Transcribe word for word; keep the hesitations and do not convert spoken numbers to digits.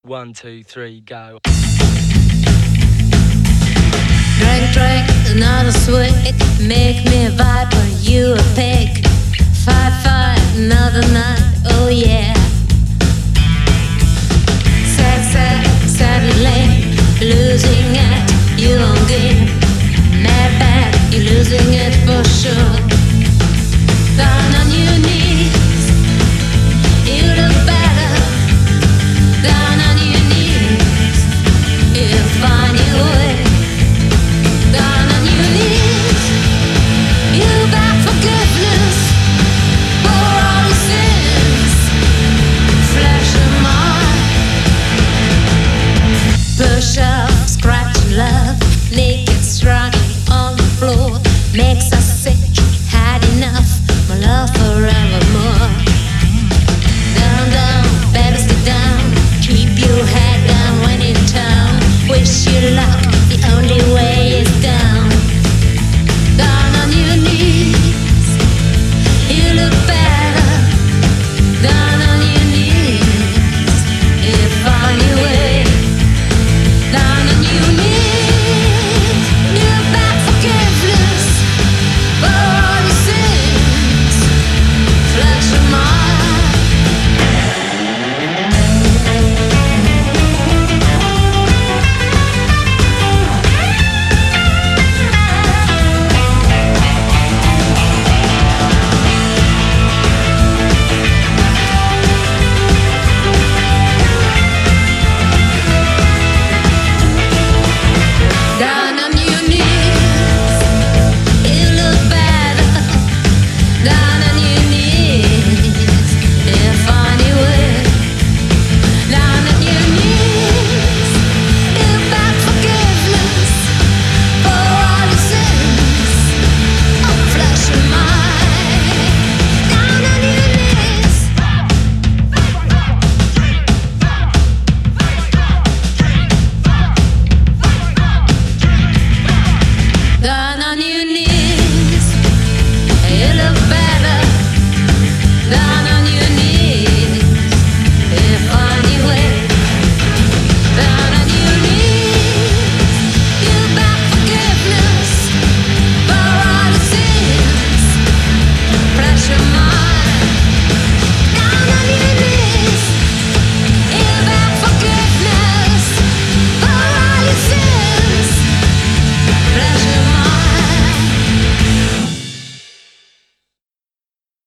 One, two, three, go. Drink, drink, another sweet. Make me a viper, you a pig. Fight, fight, another night, oh yeah. Sad, sad, sadly, losing it, you don't gain. Mad, bad, you're losing it for sure. Down on your knees, you look better. Down on your knees, you find your way. Down on your knees, you beg forgiveness for all your sins. Flesh and mind, push up, scratch love, naked struggling on the floor makes us sick. Had enough, my love forevermore. Down, down, better stay down. Keep your head down when in town. Wish you luck, the only